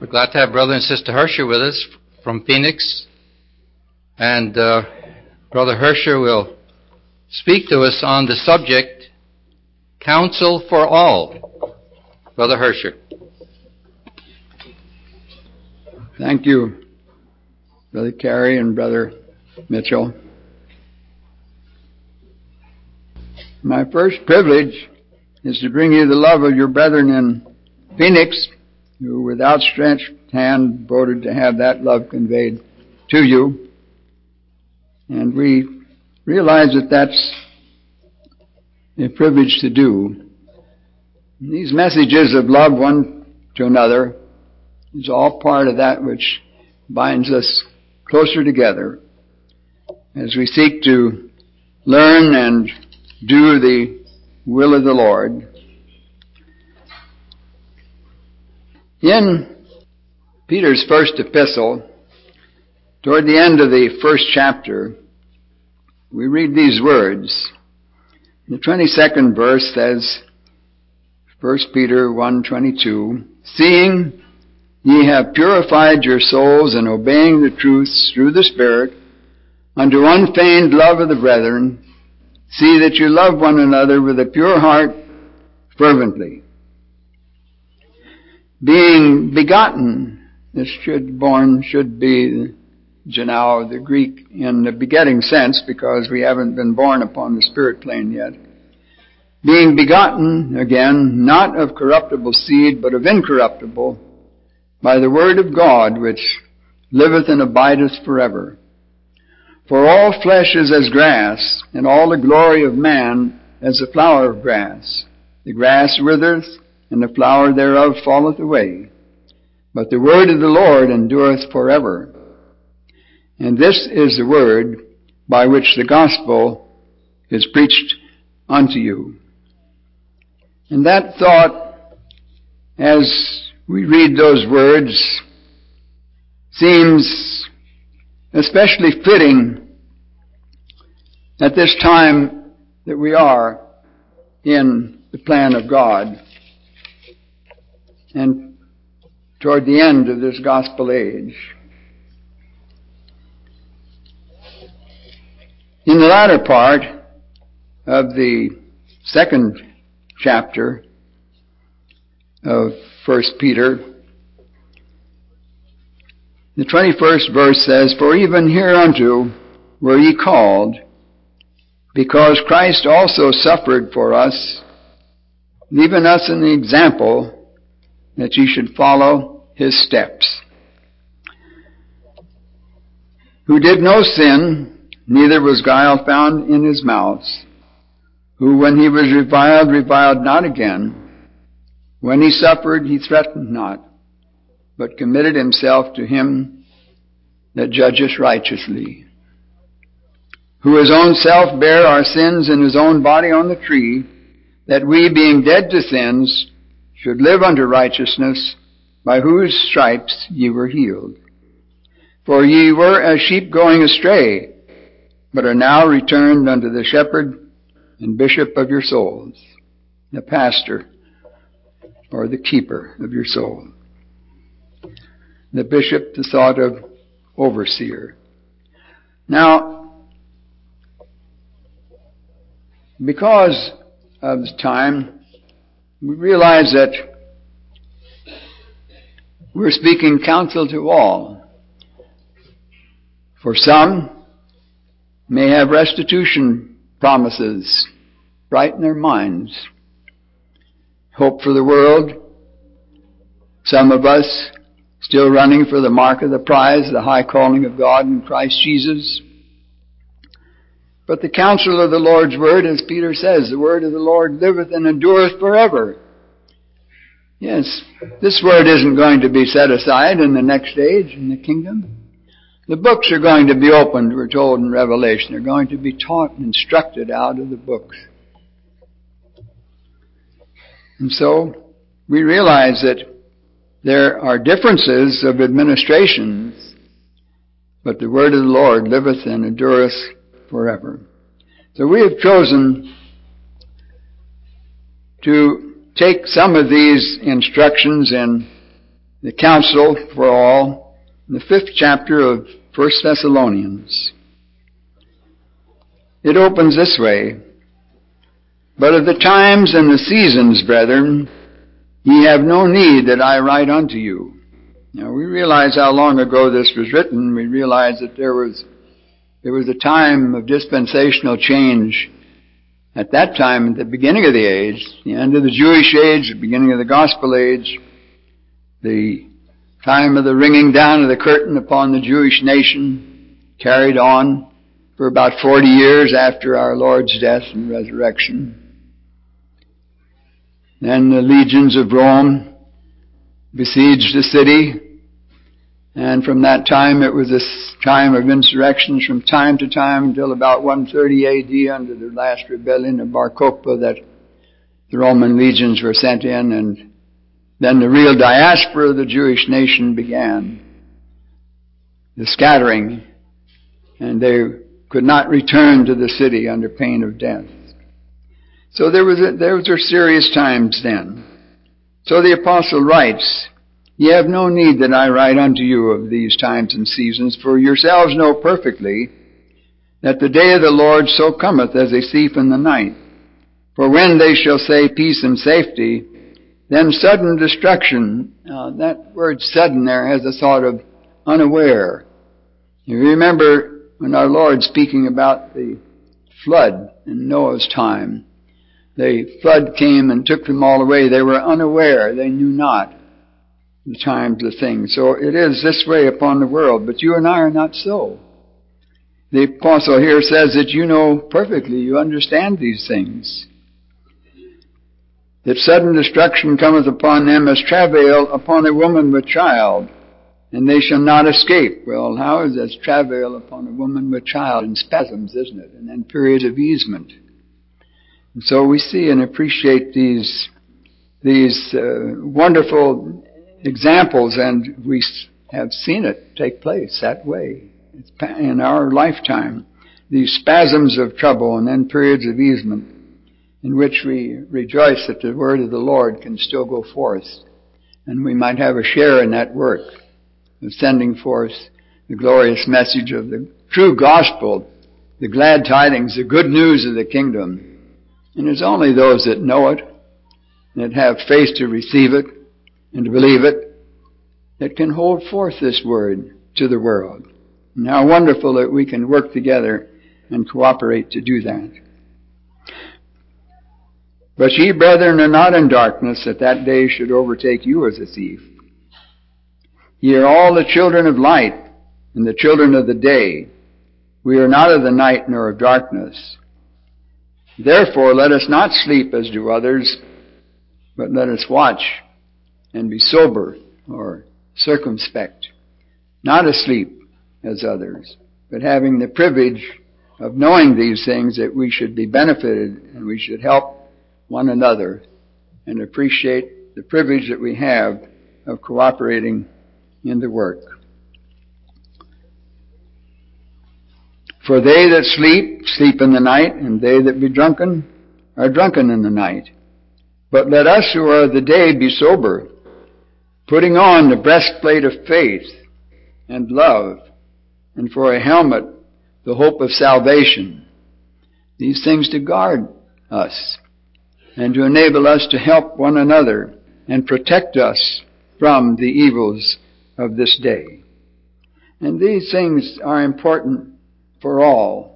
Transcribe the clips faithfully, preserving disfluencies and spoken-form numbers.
We're glad to have Brother and Sister Hersher with us from Phoenix. And uh, Brother Hersher will speak to us on the subject, Counsel for All. Brother Hersher. Thank you, Brother Carey and Brother Mitchell. My first privilege is to bring you the love of your brethren in Phoenix, who with outstretched hand voted to have that love conveyed to you. And we realize that that's a privilege to do. These messages of love one to another is all part of that which binds us closer together as we seek to learn and do the will of the Lord. In Peter's first epistle, toward the end of the first chapter, we read these words. The twenty-second verse says, First Peter one twenty-two, "Seeing ye have purified your souls in obeying the truths through the Spirit, unto unfeigned love of the brethren, see that you love one another with a pure heart fervently." Being begotten, this should born should be Janao, the Greek, in the begetting sense, because we haven't been born upon the spirit plane yet. Being begotten, again, not of corruptible seed, but of incorruptible, by the word of God, which liveth and abideth forever. For all flesh is as grass, and all the glory of man as the flower of grass. The grass withereth, and the flower thereof falleth away. But the word of the Lord endureth forever. And this is the word by which the gospel is preached unto you. And that thought, as we read those words, seems especially fitting at this time that we are in the plan of God and toward the end of this gospel age. In the latter part of the second chapter of First Peter, the twenty-first verse says, "For even hereunto were ye called, because Christ also suffered for us, leaving us an example that ye should follow his steps. Who did no sin, neither was guile found in his mouth. Who, when he was reviled, reviled not again. When he suffered, he threatened not, but committed himself to him that judgeth righteously. Who his own self bare our sins in his own body on the tree, that we, being dead to sins, should live unto righteousness, by whose stripes ye were healed. For ye were as sheep going astray, but are now returned unto the shepherd and bishop of your souls," the pastor or the keeper of your soul. The bishop, the thought of overseer. Now, because of the time, we realize that we're speaking counsel to all. For some may have restitution promises bright in their minds, hope for the world. Some of us still running for the mark of the prize, the high calling of God in Christ Jesus. But the counsel of the Lord's word, as Peter says, the word of the Lord liveth and endureth forever. Yes, this word isn't going to be set aside in the next age, in the kingdom. The books are going to be opened, we're told in Revelation. They're going to be taught and instructed out of the books. And so, we realize that there are differences of administrations, but the word of the Lord liveth and endureth forever. So we have chosen to take some of these instructions in the counsel for all, in the fifth chapter of First Thessalonians. It opens this way: "But of the times and the seasons, brethren, ye have no need that I write unto you." Now we realize how long ago this was written. We realize that there was there was a time of dispensational change at that time, at the beginning of the age, the end of the Jewish age, the beginning of the gospel age, the time of the ringing down of the curtain upon the Jewish nation, carried on for about forty years after our Lord's death and resurrection. Then the legions of Rome besieged the city, and from that time it was a time of insurrections from time to time until about one thirty A D under the last rebellion of Bar Kokhba that the Roman legions were sent in, and then the real diaspora of the Jewish nation began, the scattering, and they could not return to the city under pain of death. So there was a, there were serious times then. So the apostle writes, "Ye have no need that I write unto you of these times and seasons, for yourselves know perfectly that the day of the Lord so cometh as a thief in the night. For when they shall say peace and safety, then sudden destruction." Uh, that word sudden there has a thought of unaware. You remember when our Lord, speaking about the flood in Noah's time, the flood came and took them all away. They were unaware. They knew not the times of things. So it is this way upon the world. But you and I are not so. The apostle here says that you know perfectly, you understand these things. That sudden destruction cometh upon them as travail upon a woman with child, and they shall not escape. Well, how is that travail upon a woman with child? In spasms, isn't it? And then periods of easement. And so we see and appreciate these these uh, wonderful examples, and we have seen it take place that way in our lifetime. These spasms of trouble and then periods of easement in which we rejoice that the word of the Lord can still go forth, and we might have a share in that work of sending forth the glorious message of the true gospel, the glad tidings, the good news of the kingdom. And it's only those that know it, that have faith to receive it and to believe it, that can hold forth this word to the world. And how wonderful that we can work together and cooperate to do that. "But ye, brethren, are not in darkness, that that day should overtake you as a thief. Ye are all the children of light and the children of the day. We are not of the night nor of darkness. Therefore let us not sleep as do others, but let us watch and be sober," or circumspect, "not asleep as others, but having the privilege of knowing these things, that we should be benefited and we should help one another and appreciate the privilege that we have of cooperating in the work. For they that sleep, sleep in the night, and they that be drunken are drunken in the night. But let us who are of the day be sober, putting on the breastplate of faith and love, and for a helmet the hope of salvation. These things to guard us and to enable us to help one another and protect us from the evils of this day. And these things are important for all.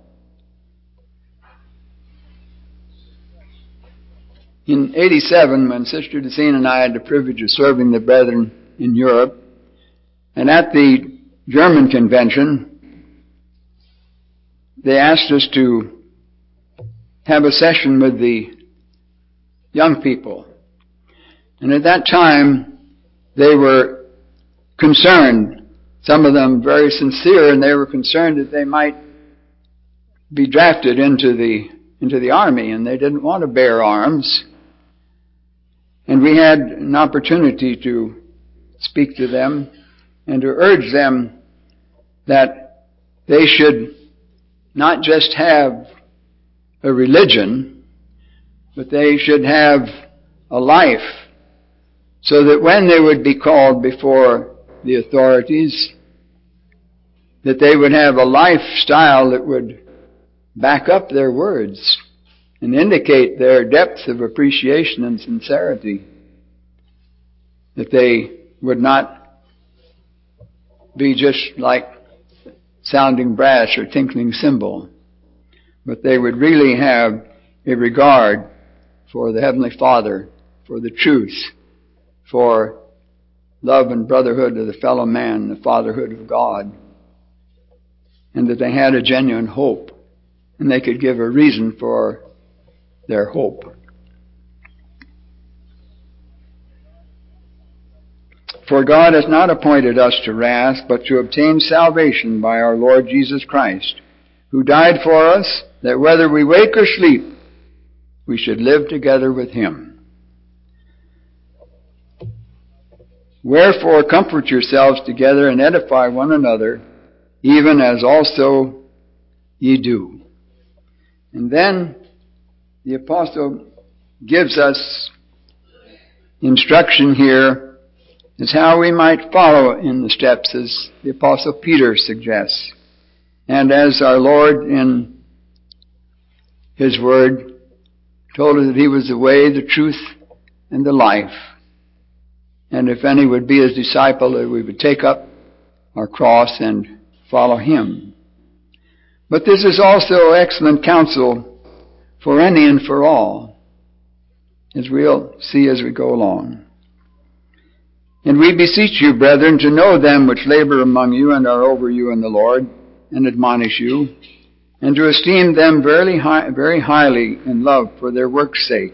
In eighty-seven, when Sister Dacine and I had the privilege of serving the brethren in Europe, and at the German convention, they asked us to have a session with the young people. And at that time, they were concerned, some of them very sincere, and they were concerned that they might be drafted into the into the army, and they didn't want to bear arms. And we had an opportunity to speak to them and to urge them that they should not just have a religion, but they should have a life so that when they would be called before the authorities, that they would have a lifestyle that would back up their words and indicate their depth of appreciation and sincerity. That they would not be just like sounding brass or tinkling cymbal, but they would really have a regard for the Heavenly Father, for the truth, for love and brotherhood of the fellow man, the fatherhood of God, and that they had a genuine hope, and they could give a reason for their hope. For God has not appointed us to wrath, but to obtain salvation by our Lord Jesus Christ, who died for us, that whether we wake or sleep, we should live together with Him. Wherefore comfort yourselves together and edify one another, even as also ye do. And then the apostle gives us instruction here as how we might follow in the steps as the apostle Peter suggests. And as our Lord in His Word told us that He was the way, the truth, and the life. And if any would be His disciple, that we would take up our cross and follow Him. But this is also excellent counsel for any and for all, as we'll see as we go along. And we beseech you, brethren, to know them which labor among you and are over you in the Lord, and admonish you, and to esteem them very, high, very highly in love for their work's sake.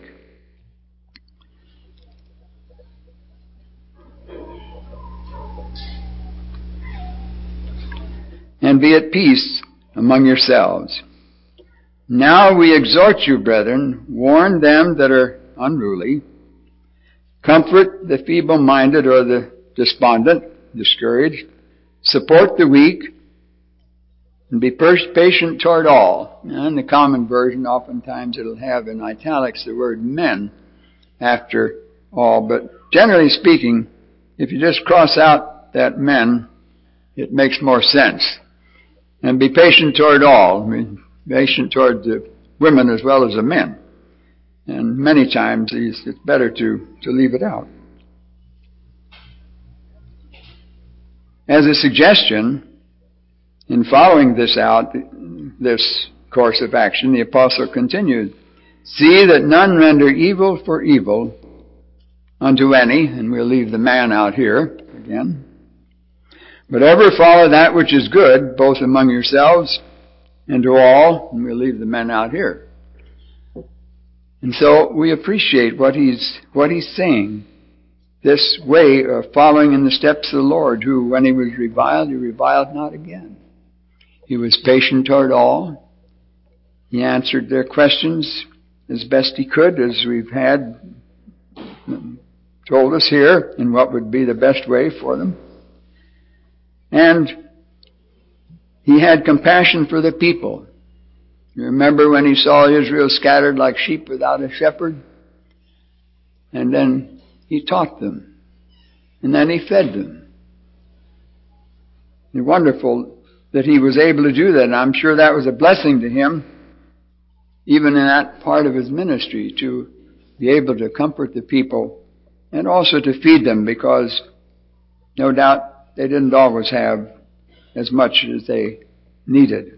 And be at peace among yourselves. Now we exhort you, brethren, warn them that are unruly, comfort the feeble-minded or the despondent, discouraged, support the weak, and be patient toward all. Now, in the common version, oftentimes it'll have in italics the word men after all, but generally speaking, if you just cross out that men, it makes more sense. And be patient toward all. I mean, patient toward the women as well as the men. And many times it's better to, to leave it out. As a suggestion, in following this out, this course of action, the apostle continued, see that none render evil for evil unto any, and we'll leave the man out here again, but ever follow that which is good, both among yourselves and to all, and we'll leave the men out here. And so we appreciate what he's, what he's saying. This way of following in the steps of the Lord, who, when He was reviled, He reviled not again. He was patient toward all. He answered their questions as best He could, as we've had told us here, in what would be the best way for them. And He had compassion for the people. You remember when He saw Israel scattered like sheep without a shepherd? And then He taught them. And then He fed them. It's wonderful that He was able to do that. And I'm sure that was a blessing to Him, even in that part of His ministry, to be able to comfort the people and also to feed them, because no doubt they didn't always have as much as they needed.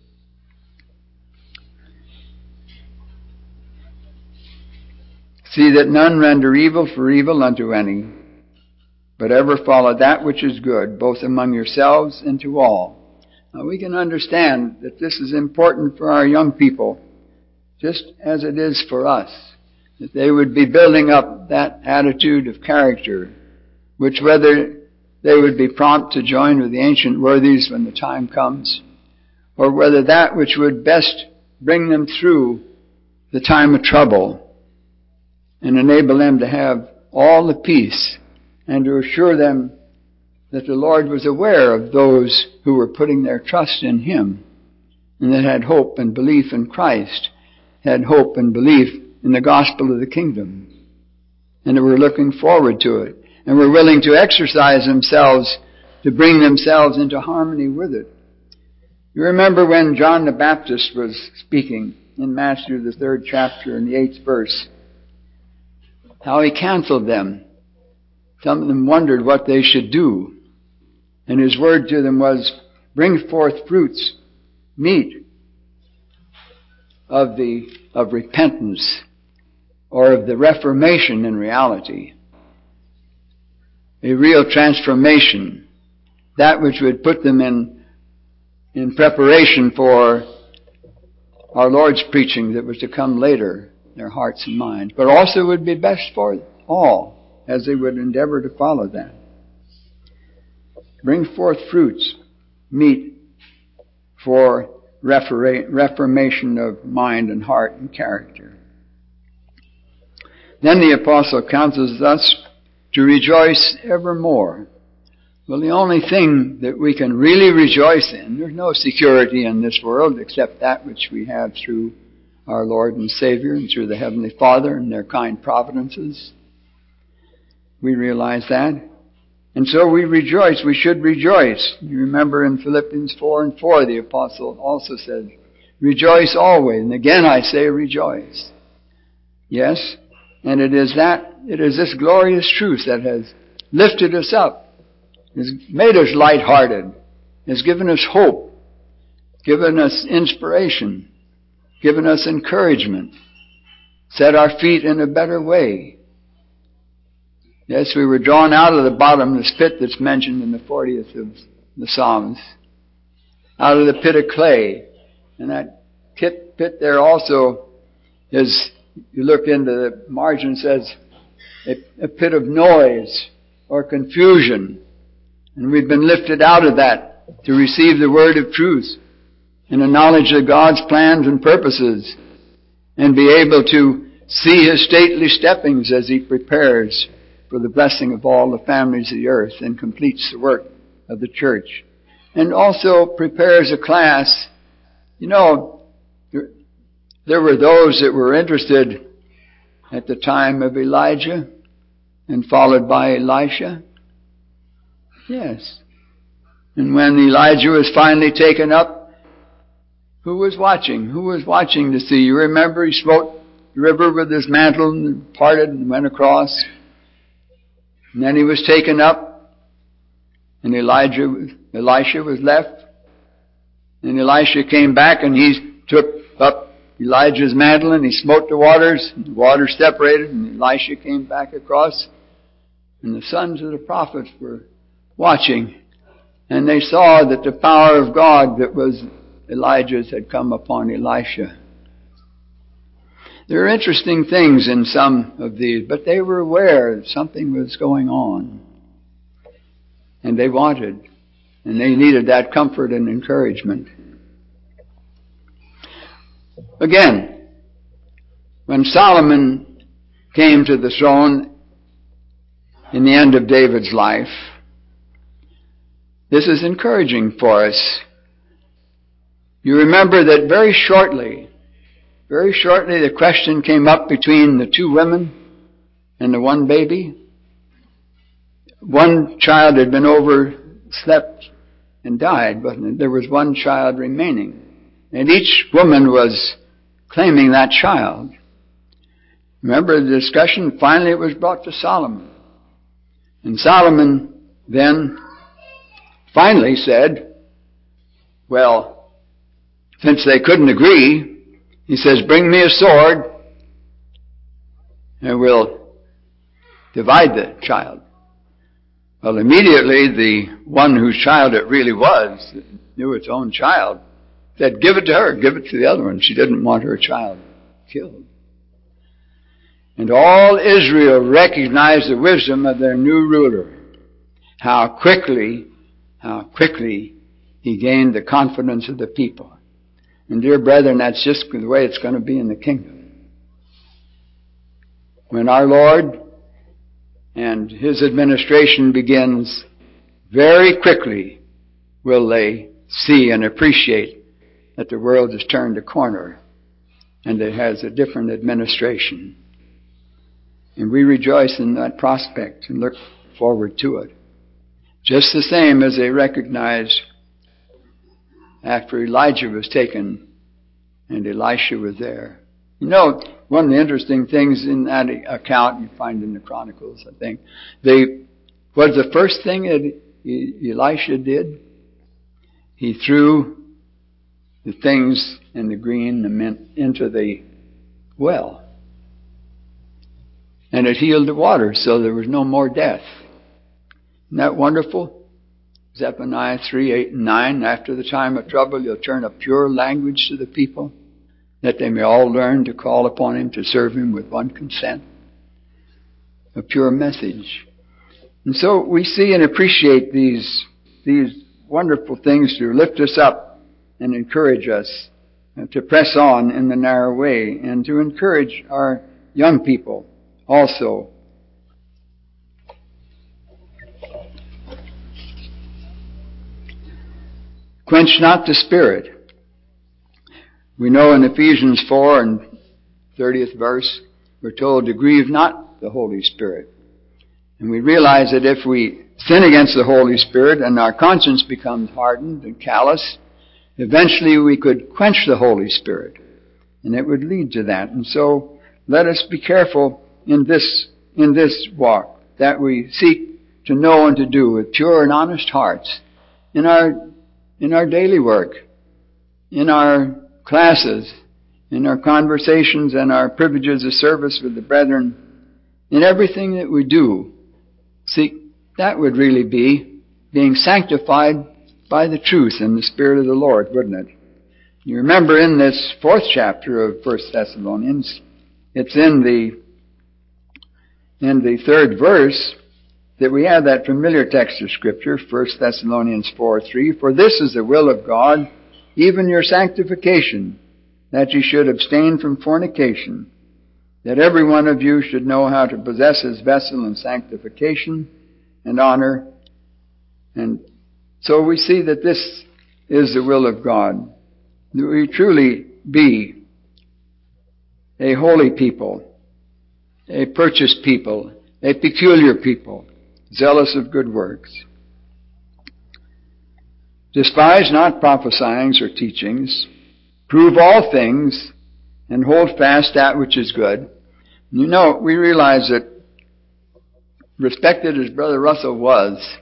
See that none render evil for evil unto any, but ever follow that which is good, both among yourselves and to all. Now we can understand that this is important for our young people, just as it is for us, that they would be building up that attitude of character, which whether they would be prompt to join with the ancient worthies when the time comes, or whether that which would best bring them through the time of trouble and enable them to have all the peace, and to assure them that the Lord was aware of those who were putting their trust in Him, and that had hope and belief in Christ, had hope and belief in the gospel of the kingdom. and that were looking forward to it, and were willing to exercise themselves to bring themselves into harmony with it. You remember when John the Baptist was speaking in Matthew, the third chapter, in the eighth verse, how he counseled them. Some of them wondered what they should do. And his word to them was, bring forth fruits, meat of the of repentance, or of the reformation in reality. A real transformation. That which would put them in, in preparation for our Lord's preaching that was to come later, their hearts and minds. But also would be best for all, as they would endeavor to follow that. Bring forth fruits, meet for reformation of mind and heart and character. Then the apostle counsels us to rejoice evermore. Well, the only thing that we can really rejoice in, there's no security in this world except that which we have through our Lord and Savior and through the Heavenly Father and their kind providences. We realize that. And so we rejoice. We should rejoice. You remember in Philippians four and four, the apostle also said, rejoice always. And again I say rejoice. Yes, and it is that, it is this glorious truth that has lifted us up, has made us lighthearted, has given us hope, given us inspiration, given us encouragement, set our feet in a better way. Yes, we were drawn out of the bottomless pit that's mentioned in the fortieth of the Psalms, out of the pit of clay. And that pit, pit there also is, you look into the margin, says a, a pit of noise or confusion. And we've been lifted out of that to receive the word of truth and the knowledge of God's plans and purposes, and be able to see His stately steppings as He prepares for the blessing of all the families of the earth and completes the work of the church. And also prepares a class. You know, there, there were those that were interested at the time of Elijah and followed by Elisha. Yes. And when Elijah was finally taken up, who was watching? Who was watching to see? You remember he smote the river with his mantle and parted and went across. And then he was taken up, and Elijah, Elisha was left. And Elisha came back, and he took up Elijah's mantle, and he smote the waters, and the waters separated, and Elisha came back across. And the sons of the prophets were watching, and they saw that the power of God that was Elijah's had come upon Elisha. There are interesting things in some of these, but they were aware that something was going on. And they wanted, and they needed that comfort and encouragement. Again, when Solomon came to the throne in the end of David's life, this is encouraging for us. You remember that very shortly, Very shortly the question came up between the two women and the one baby. One child had been overslept and died, but there was one child remaining. And each woman was claiming that child. Remember the discussion? Finally it was brought to Solomon. And Solomon then finally said, well, since they couldn't agree, he says, bring me a sword and we'll divide the child. Well, immediately the one whose child it really was, knew its own child, said, give it to her, give it to the other one. She didn't want her child killed. And all Israel recognized the wisdom of their new ruler. How quickly, how quickly he gained the confidence of the people. And dear brethren, that's just the way it's going to be in the kingdom. When our Lord and His administration begins, very quickly will they see and appreciate that the world has turned a corner and it has a different administration. And we rejoice in that prospect and look forward to it. Just the same as they recognized after Elijah was taken and Elisha was there. You know, one of the interesting things in that account you find in the Chronicles, I think, they, was the first thing that Elisha did? He threw the things and the green, the mint, into the well. And it healed the water, so there was no more death. Isn't that wonderful? Zephaniah three, eight, and nine. After the time of trouble, you'll turn a pure language to the people, that they may all learn to call upon him, to serve him with one consent. A pure message. And so we see and appreciate these, these wonderful things to lift us up and encourage us to press on in the narrow way, and to encourage our young people also. Quench not the Spirit. We know in Ephesians four and thirtieth verse, we're told to grieve not the Holy Spirit. And we realize that if we sin against the Holy Spirit and our conscience becomes hardened and callous, eventually we could quench the Holy Spirit. And it would lead to that. And so let us be careful in this, in this walk, that we seek to know and to do with pure and honest hearts in our, in our daily work, in our classes, in our conversations and our privileges of service with the brethren, in everything that we do. See, that would really be being sanctified by the truth and the Spirit of the Lord, wouldn't it? You remember in this fourth chapter of First Thessalonians, it's in the in the third verse that we have that familiar text of Scripture, First Thessalonians four three. For this is the will of God, even your sanctification, that you should abstain from fornication, that every one of you should know how to possess his vessel in sanctification and honor. And so we see that this is the will of God, that we truly be a holy people, a purchased people, a peculiar people, zealous of good works. Despise not prophesyings or teachings. Prove all things, and hold fast that which is good. You know, we realize that, respected as Brother Russell was,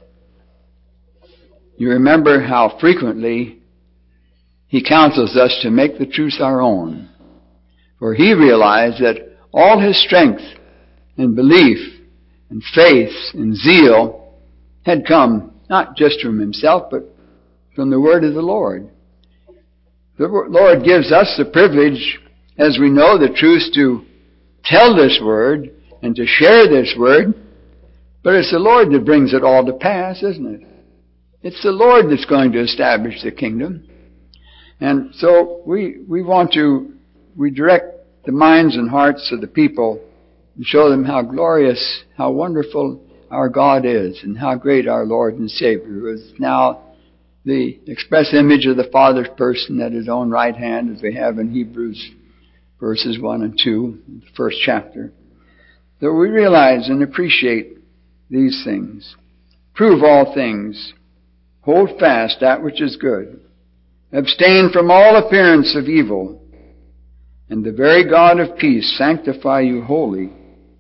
you remember how frequently he counsels us to make the truth our own. For he realized that all his strength and belief and faith and zeal had come not just from himself, but from the word of the Lord. The Lord gives us the privilege, as we know the truth, to tell this word and to share this word, but it's the Lord that brings it all to pass, isn't it? It's the Lord that's going to establish the kingdom. And so we we want to, we direct the minds and hearts of the people and show them how glorious, how wonderful our God is, and how great our Lord and Savior, who is now the express image of the Father's person at his own right hand, as we have in Hebrews verses one and two, the first chapter. So we realize and appreciate these things. Prove all things. Hold fast that which is good. Abstain from all appearance of evil. And the very God of peace sanctify you wholly.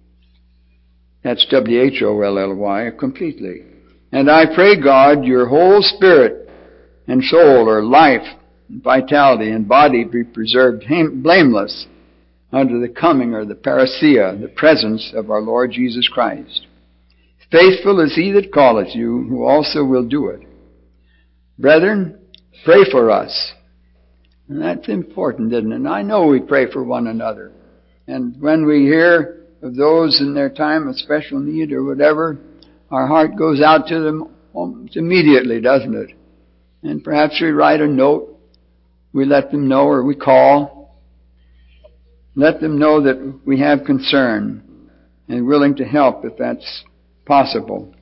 That's W H O L L Y, completely. And I pray God your whole spirit and soul, or life, and vitality, and body be preserved blameless unto the coming, or the parousia, the presence of our Lord Jesus Christ. Faithful is he that calleth you, who also will do it. Brethren, pray for us. And that's important, isn't it? And I know we pray for one another. And when we hear of those in their time of special need or whatever, our heart goes out to them almost immediately, doesn't it? And perhaps we write a note, we let them know, or we call. Let them know that we have concern and willing to help if that's possible.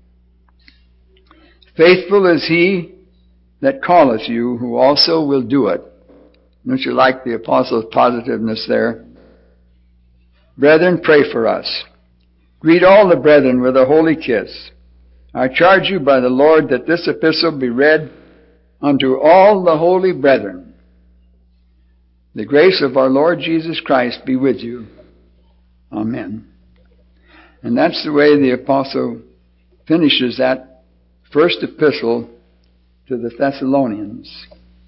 Faithful is he that calleth you, who also will do it. Don't you like the apostle's positiveness there? Brethren, pray for us. Greet all the brethren with a holy kiss. I charge you by the Lord that this epistle be read unto all the holy brethren. The grace of our Lord Jesus Christ be with you. Amen. And that's the way the apostle finishes that first epistle to the Thessalonians.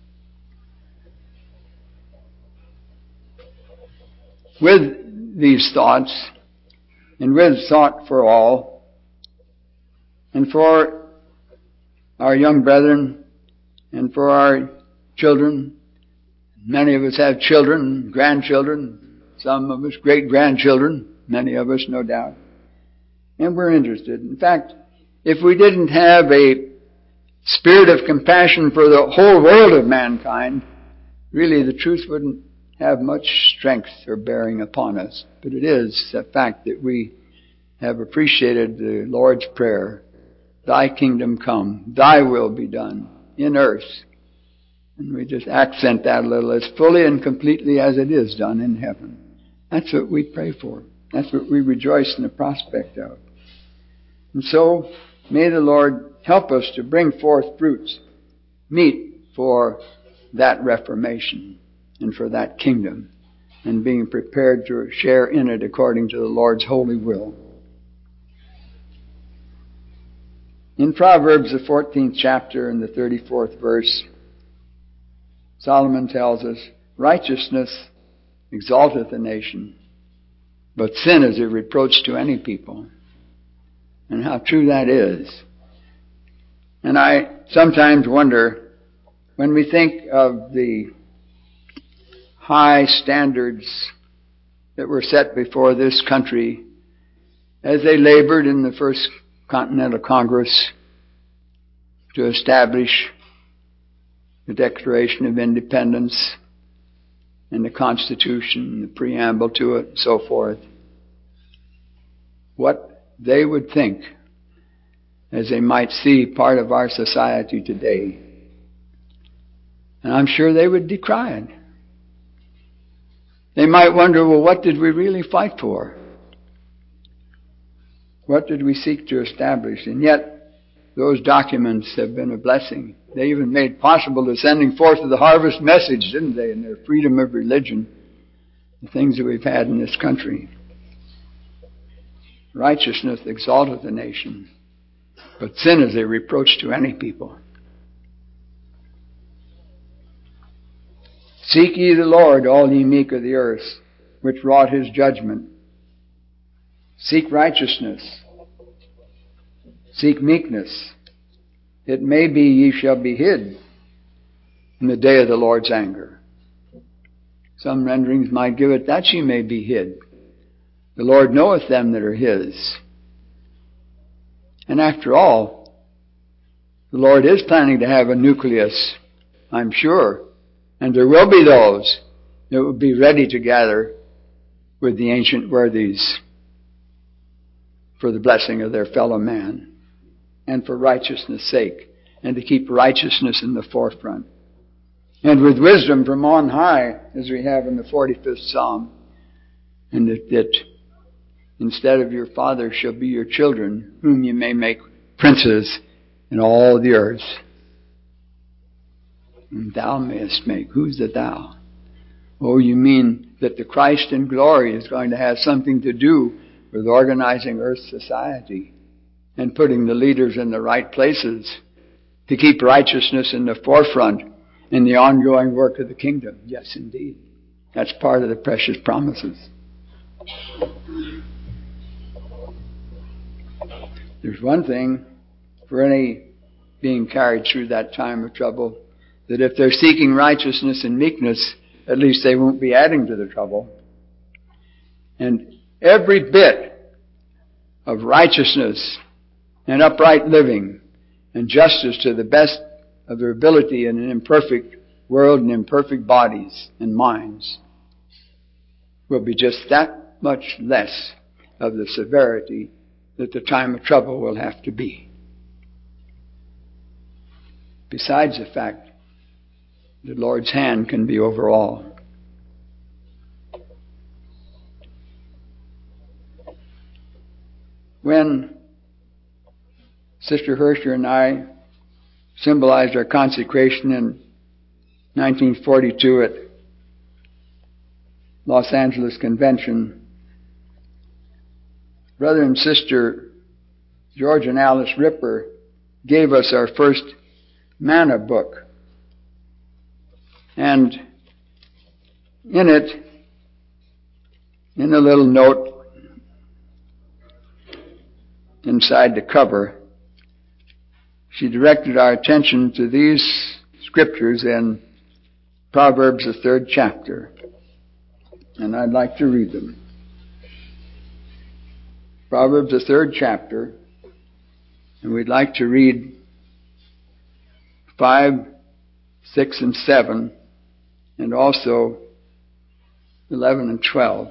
With these thoughts, and with thought for all, and for our young brethren, and for our children. Many of us have children, grandchildren, some of us great-grandchildren, many of us, no doubt. And we're interested. In fact, if we didn't have a spirit of compassion for the whole world of mankind, really the truth wouldn't have much strength or bearing upon us. But it is a fact that we have appreciated the Lord's Prayer, Thy kingdom come, Thy will be done in earth. And we just accent that a little, as fully and completely as it is done in heaven. That's what we pray for. That's what we rejoice in the prospect of. And so, may the Lord help us to bring forth fruits meet for that reformation and for that kingdom, and being prepared to share in it according to the Lord's holy will. In Proverbs, the fourteenth chapter and the thirty-fourth verse, Solomon tells us, righteousness exalteth a nation, but sin is a reproach to any people. And how true that is. And I sometimes wonder, when we think of the high standards that were set before this country as they labored in the First Continental Congress to establish the Declaration of Independence and the Constitution, the preamble to it, and so forth, what they would think as they might see part of our society today. And I'm sure they would decry it. They might wonder, well, what did we really fight for? What did we seek to establish? And yet, those documents have been a blessing. They even made possible the sending forth of the harvest message, didn't they, in their freedom of religion, the things that we've had in this country. Righteousness exalteth a nation, but sin is a reproach to any people. Seek ye the Lord, all ye meek of the earth, which wrought his judgment. Seek righteousness. Seek meekness. It may be ye shall be hid in the day of the Lord's anger. Some renderings might give it, that ye may be hid. The Lord knoweth them that are his. And after all, the Lord is planning to have a nucleus, I'm sure. And there will be those that will be ready to gather with the ancient worthies for the blessing of their fellow man and for righteousness' sake, and to keep righteousness in the forefront. And with wisdom from on high, as we have in the forty-fifth Psalm, and that, that instead of your fathers shall be your children, whom you may make princes in all the earth. And thou mayest make. Who's the thou? Oh, you mean that the Christ in glory is going to have something to do with organizing earth society and putting the leaders in the right places to keep righteousness in the forefront in the ongoing work of the kingdom. Yes, indeed. That's part of the precious promises. There's one thing for any being carried through that time of trouble, that if they're seeking righteousness and meekness, at least they won't be adding to the trouble. And every bit of righteousness and upright living and justice to the best of their ability in an imperfect world and imperfect bodies and minds will be just that much less of the severity that the time of trouble will have to be. Besides the fact the Lord's hand can be over all. when Sister Hersher and I symbolized our consecration in nineteen forty-two at Los Angeles Convention, Brother and Sister George and Alice Ripper gave us our first manna book. And in it, in a little note inside the cover, she directed our attention to these scriptures in Proverbs, the third chapter. And I'd like to read them. Proverbs, the third chapter. And we'd like to read five, six, and seven, and also eleven and twelve.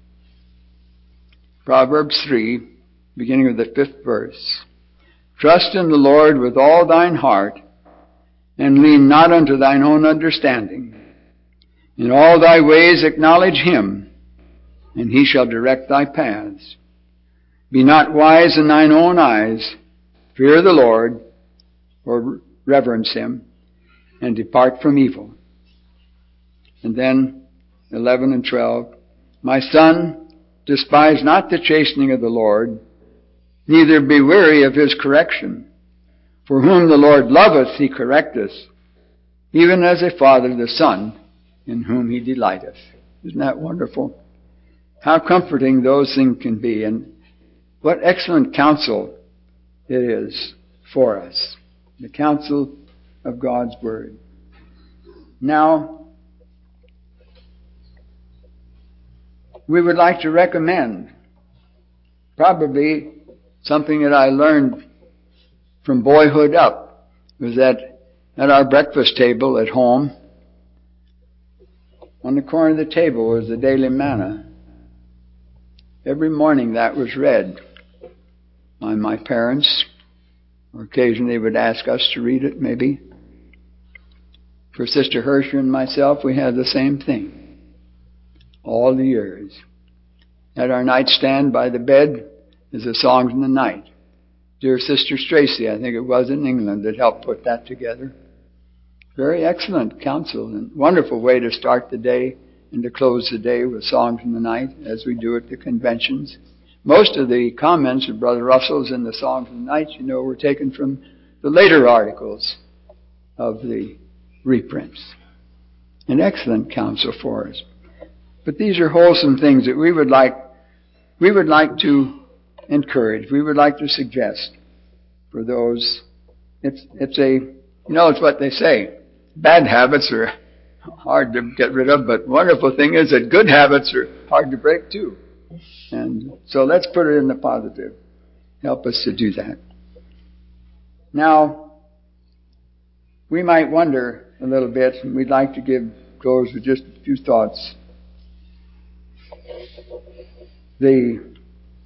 Proverbs three, beginning with the fifth verse. Trust in the Lord with all thine heart, and lean not unto thine own understanding. In all thy ways acknowledge him, and he shall direct thy paths. Be not wise in thine own eyes. Fear the Lord, or reverence him, and depart from evil. And then eleven and twelve. My son, despise not the chastening of the Lord, neither be weary of his correction. For whom the Lord loveth, he correcteth, even as a father the son, in whom he delighteth. Isn't that wonderful? How comforting those things can be, and what excellent counsel it is for us. The counsel of God's Word. Now, we would like to recommend probably something that I learned from boyhood up, was that at our breakfast table at home, on the corner of the table was the daily manna. Every morning that was read by my parents, or occasionally they would ask us to read it, maybe. For Sister Hersher and myself, we had the same thing all the years. At our nightstand by the bed is the Songs in the Night. Dear Sister Stracy, I think it was in England, that helped put that together. Very excellent counsel and wonderful way to start the day and to close the day with Songs in the Night, as we do at the conventions. Most of the comments of Brother Russell's in the Songs in the Night, you know, were taken from the later articles of the reprints. An excellent counsel for us. But these are wholesome things that we would like, we would like to encourage, we would like to suggest for those. It's, it's a, you know, it's what they say. Bad habits are hard to get rid of, but wonderful thing is that good habits are hard to break too. And so let's put it in the positive. Help us to do that. Now, we might wonder a little bit, and we'd like to give close with just a few thoughts. The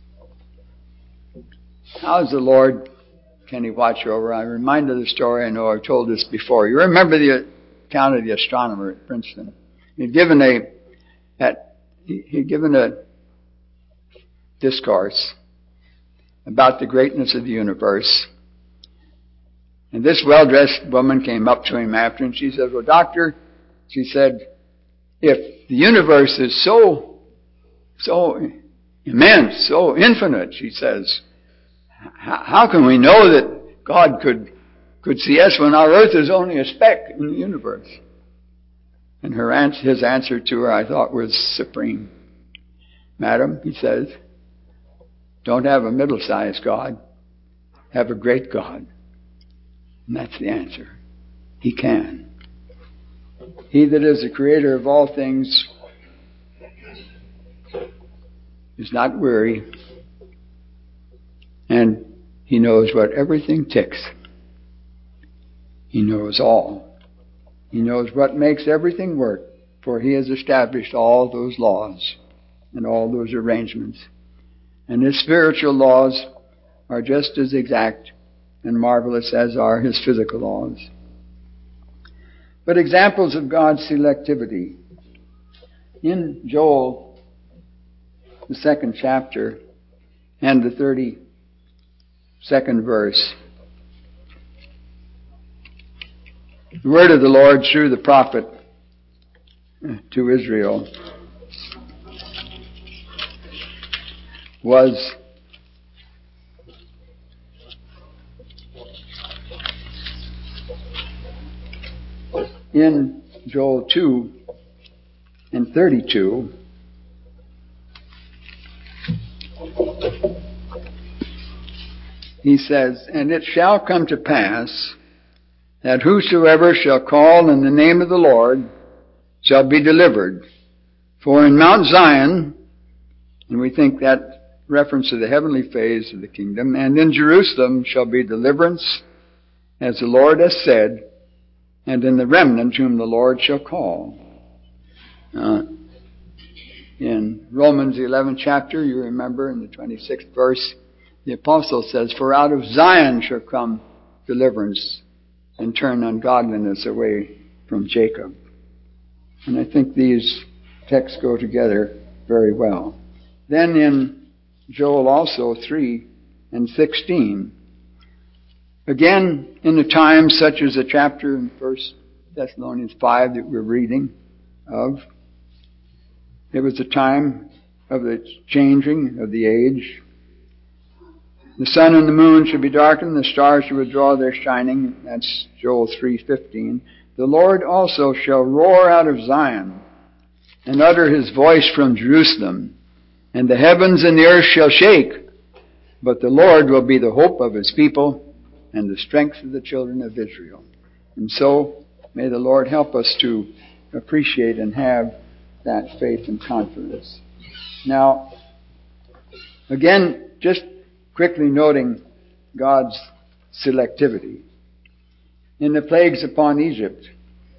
how's the Lord can he watch over? I'm reminded of the story. I know I've told this before. You remember the account of the astronomer at Princeton. He'd given a at he'd given a discourse about the greatness of the universe. And this well-dressed woman came up to him after, and she said, "Well, doctor," she said, "if the universe is so so immense, so infinite," she says, how can we know that God could could see us when our earth is only a speck in the universe? And her answer, his answer to her, I thought, was supreme. "Madam," he says, "don't have a middle-sized God. Have a great God." And that's the answer. He can. He that is the creator of all things is not weary, and he knows what everything ticks. He knows all. He knows what makes everything work, for he has established all those laws and all those arrangements. And his spiritual laws are just as exact and marvelous as are his physical laws. But examples of God's selectivity. In Joel, the second chapter, and the thirty second verse. The word of the Lord through the prophet to Israel was in Joel two and thirty-two. He says, "And it shall come to pass that whosoever shall call in the name of the Lord shall be delivered. For in Mount Zion," and we think that reference to the heavenly phase of the kingdom, "and in Jerusalem shall be deliverance, as the Lord has said, and in the remnant whom the Lord shall call." Uh, in Romans the eleventh chapter, you remember in the twenty-sixth verse, the apostle says, "For out of Zion shall come deliverance, and turn ungodliness away from Jacob." And I think these texts go together very well. Then in Joel also three and sixteen, again in a time such as the chapter in First Thessalonians five that we're reading of, it was a time of the changing of the age. "The sun and the moon shall be darkened, the stars shall withdraw their shining." That's Joel three fifteen. "The Lord also shall roar out of Zion, and utter his voice from Jerusalem, and the heavens and the earth shall shake, but the Lord will be the hope of his people, and the strength of the children of Israel." And so, may the Lord help us to appreciate and have that faith and confidence. Now, again, just quickly noting God's selectivity. In the plagues upon Egypt,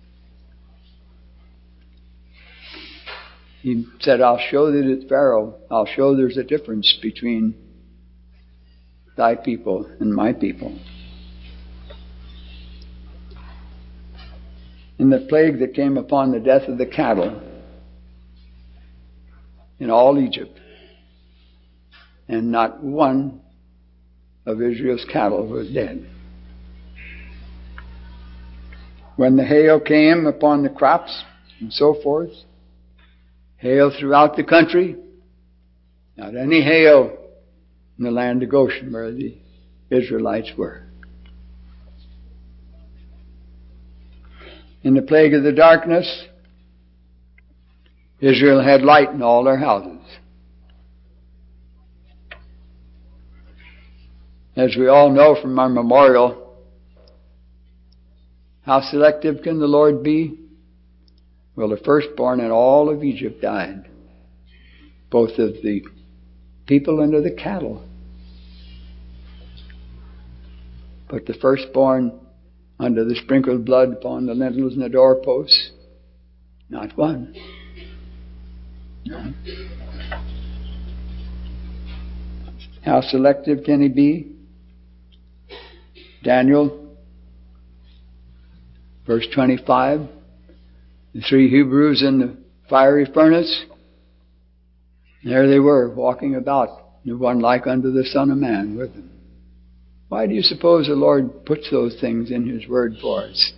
he said, "I'll show thee to Pharaoh, I'll show there's a difference between thy people and my people." In the plague that came upon the death of the cattle in all Egypt, and not one of Israel's cattle was dead. When the hail came upon the crops and so forth, hail throughout the country, not any hail in the land of Goshen where the Israelites were. In the plague of the darkness, Israel had light in all their houses. As we all know from our memorial, how selective can the Lord be? Well, the firstborn in all of Egypt died, both of the people and of the cattle. But the firstborn under the sprinkled blood upon the lintels and the doorposts, not one. No. How selective can he be? Daniel, verse twenty-five, the three Hebrews in the fiery furnace, there they were, walking about, the one like unto the Son of Man with them. Why do you suppose the Lord puts those things in His Word for us?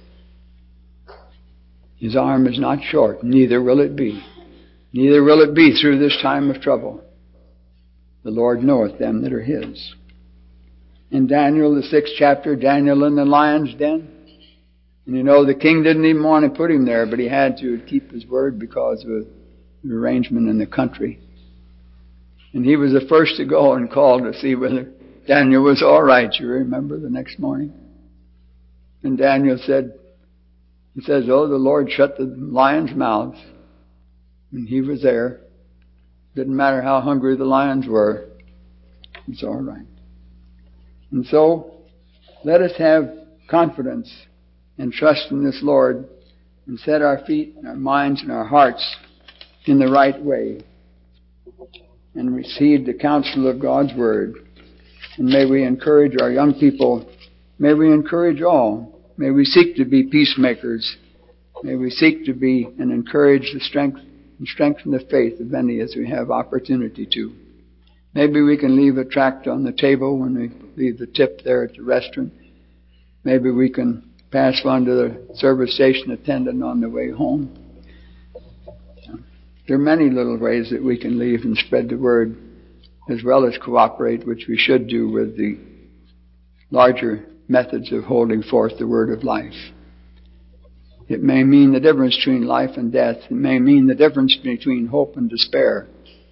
His arm is not short, neither will it be. Neither will it be through this time of trouble. The Lord knoweth them that are His. In Daniel, the sixth chapter, Daniel in the lion's den. And you know, the king didn't even want to put him there, but he had to keep his word because of the arrangement in the country. And he was the first to go and call to see whether Daniel was all right, you remember, the next morning. And Daniel said, he says, "Oh, the Lord shut the lion's mouth." And he was there. Didn't matter how hungry the lions were. It's all right. And so, let us have confidence and trust in this Lord and set our feet and our minds and our hearts in the right way and receive the counsel of God's Word. And may we encourage our young people. May we encourage all. May we seek to be peacemakers. May we seek to be and encourage the strength and strengthen the faith of many as we have opportunity to. Maybe we can leave a tract on the table when we leave the tip there at the restaurant. Maybe we can pass one to the service station attendant on the way home. There are many little ways that we can leave and spread the word, as well as cooperate, which we should do with the larger methods of holding forth the word of life. It may mean the difference between life and death. It may mean the difference between hope and despair.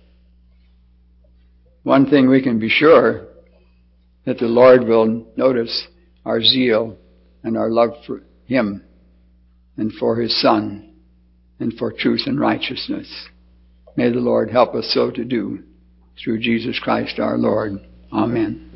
One thing we can be sure, that the Lord will notice our zeal and our love for Him and for His Son and for truth and righteousness. May the Lord help us so to do, through Jesus Christ our Lord. Amen.